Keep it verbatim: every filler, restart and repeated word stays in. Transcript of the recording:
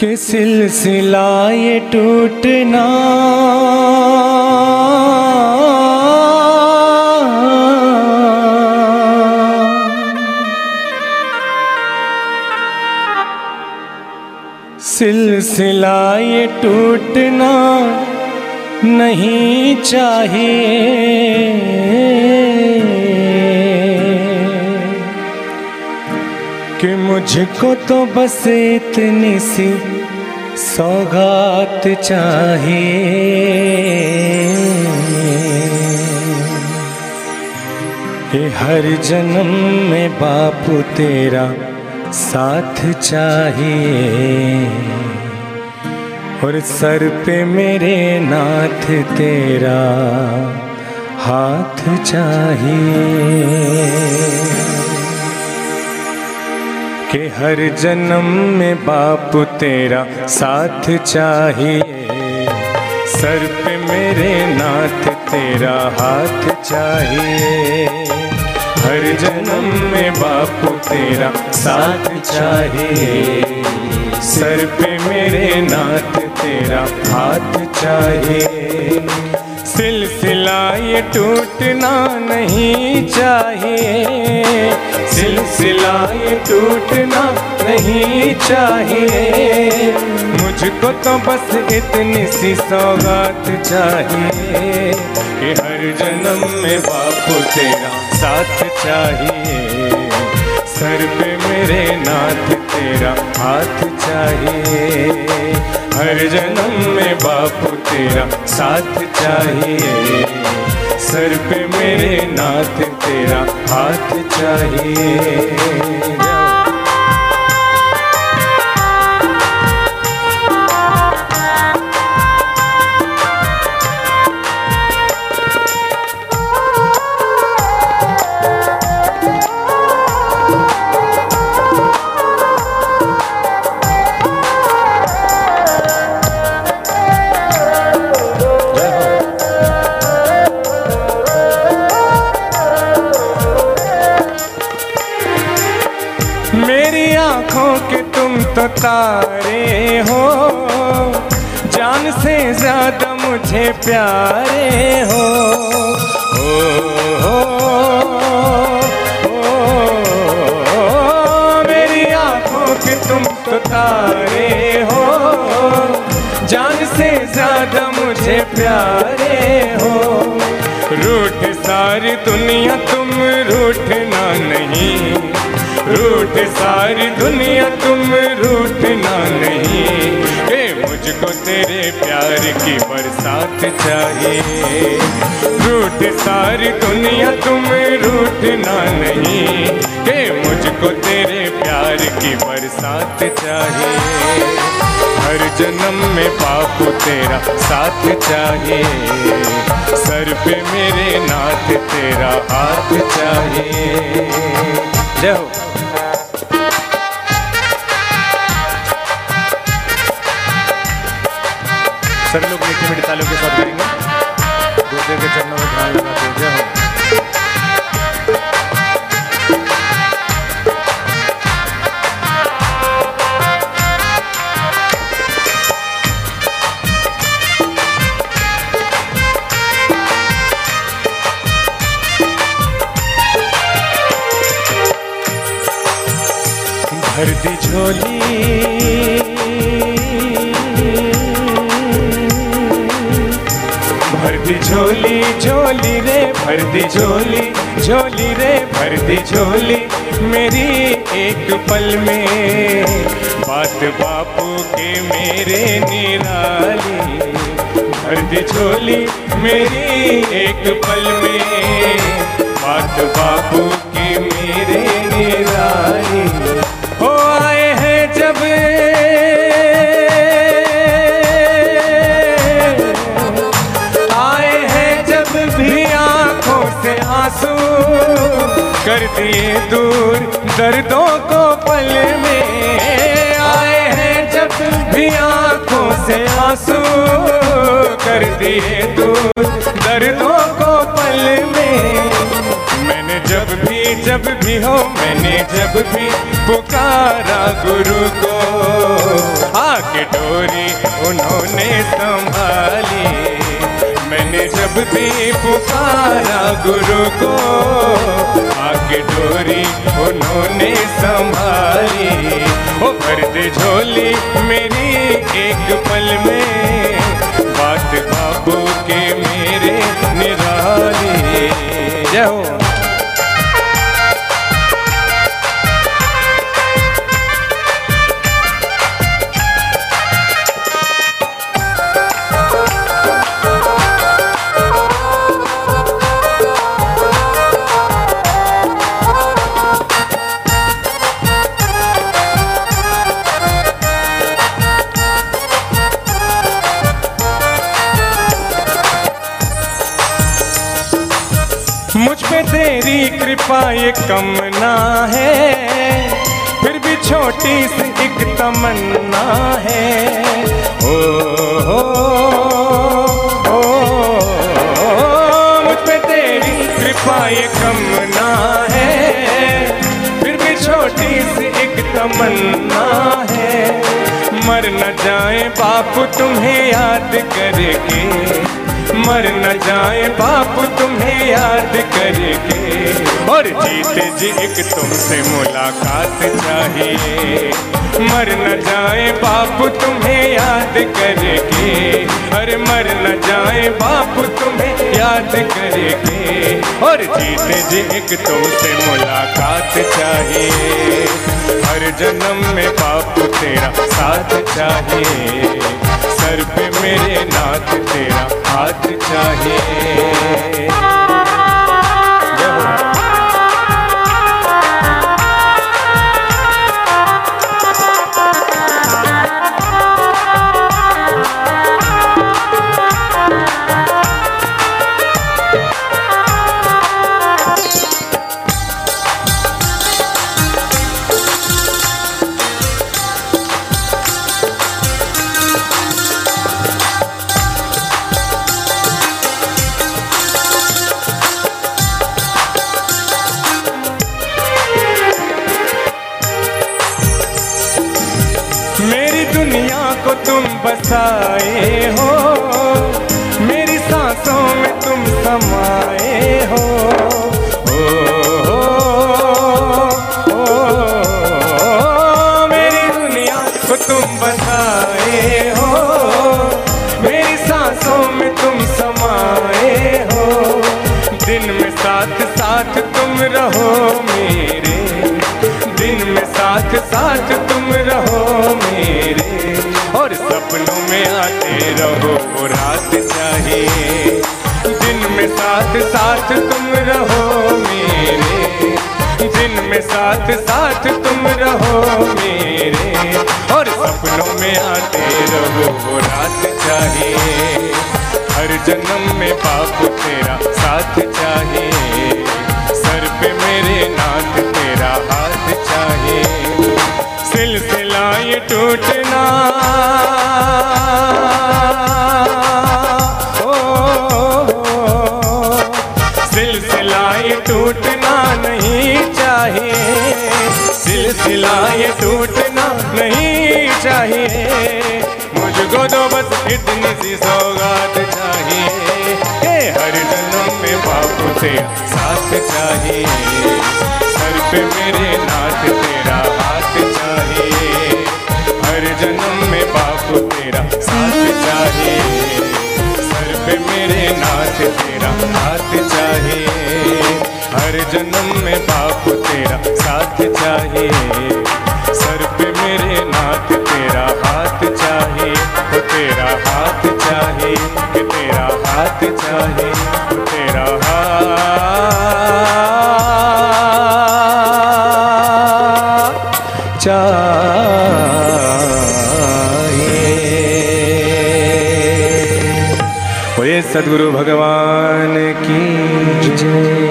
कि सिलसिला ये टूटना सिलसिला ये टूटना नहीं चाहिए, कि मुझको तो बस इतनी सी सौगात चाहिए, कि हर जन्म में बापू तेरा साथ चाहिए, और सर पे मेरे नाथ तेरा हाथ चाहिए, कि हर जन्म में बापू तेरा साथ चाहिए, सर पे मेरे नाथ तेरा हाथ चाहिए, हर जन्म में बापू तेरा साथ चाहिए, सर पे मेरे नाथ तेरा हाथ चाहिए। सिलसिला ये टूटना नहीं चाहिए, सिलसिला ये टूटना नहीं चाहिए, मुझको तो बस इतनी सी सौगात चाहिए, कि हर जन्म में बापू तेरा साथ चाहिए, सर पे मेरे नाथ तेरा हाथ चाहिए, हर जन्म में बापू तेरा साथ चाहिए, सर पे मेरे नाथ तेरा हाथ चाहिए। मेरी आँखों के तुम तो तारे हो, जान से ज्यादा मुझे प्यारे हो, ओ, ओ, ओ, ओ, मेरी आँखों के तुम तो तारे हो, जान से ज्यादा मुझे प्यारे हो, रूठ सारी दुनिया तुम रूठना नहीं, रूठ सारी दुनिया तुम रूठना नहीं, कि मुझको तेरे प्यार की बरसात चाहिए, रूठ सारी दुनिया तुम रूठना नहीं, कि मुझको तेरे प्यार की बरसात चाहिए, हर जन्म में बापू तेरा साथ चाहिए, सर पे मेरे नाथ तेरा हाथ चाहिए। जय हो। सभी लोग मीठी मीठी तालियों के साथ करेंगे, गुरुदेव के चरणों में ध्यान लगाते हैं। जय हो। भर दी झोली भर दी झोली झोली रे, भर दी झोली झोली रे, भर दी झोली मेरी एक पल में, बात बापू के मेरे निराली, भर दी झोली मेरी एक पल में, बात बापू के मेरे निराली, हो आए हैं जब आए हैं जब भी आंखों से आंसू, कर दिए दूर दर्दों को पल में, आए हैं जब भी आंखों से आंसू, कर दिए दूर दर्दों को पल में, मैंने जब भी जब भी हो मैंने जब भी पुकारा गुरु को, आ की डोरी उन्होंने संभाली। मैंने जब भी पुकारा गुरु को, आके डोरी उन्होंने संभाली। ओ भर दे झोली मेरी एक पल में, बात बापू के मेरे निराली। जय हो। मुझ पे तेरी कृपा ये कम ना है, फिर भी छोटी सी एक तमन्ना है। ओ, ओ, ओ, ओ मुझ पे तेरी कृपा ये कम ना है, फिर भी छोटी सी एक तमन्ना है। मर न जाए बापू तुम्हें याद करके, मर न जाए बापू तुम्हें याद करके। और जीते जी एक तुमसे मुलाकात चाहिए। मर न जाए बापू तुम्हें याद करके, अरे मर न जाए बापू तुम्हें याद करके। और जीते जी एक तुमसे मुलाकात चाहिए। हर जन्म में बापू तेरा साथ चाहिए, सर पे मेरे नाथ तेरा हाथ चाहिए। मेरी दुनिया को तुम बसाए हो, मेरी सांसों में तुम समाए हो। ओ, ओ, ओ, ओ, मेरी दुनिया को तुम बसाए हो, मेरी सांसों में तुम समाए हो। दिन में साथ साथ तुम रहो मेरे, दिन में साथ साथ तुम रहो मेरे। और सपनों में आते रहो वो रात चाहिए। दिन में साथ साथ तुम रहो मेरे, दिन में साथ साथ तुम रहो मेरे। और सपनों में आते रहो वो रात चाहिए। हर जन्म में बापू तेरा साथ चाहिए, सर पे मेरे नाथ तेरा हाथ चाहिए। सिलसिला ये टूटना, ओ, सिलसिला ये टूटना नहीं चाहिए, सिलसिला ये टूटना नहीं चाहिए। मुझको तो बस इतनी सी सौगात चाहिए। हर जन्म में बापू तेरा साथ चाहिए, सर पे मेरे नाथ तेरा हाथ चाहिए। हर जन्म में बापू तेरा साथ चाहिए, सर पे मेरे नाथ तेरा हाथ चाहिए। हर जन्म में बापू तेरा साथ चाहिए, सर पे मेरे नाथ तेरा हाथ चाहिए। वो तेरा हाथ चाहिए, कि तेरा हाथ चाहिए, वो तेरा हाथ चाहिए। बोले सद्गुरु भगवान की जय।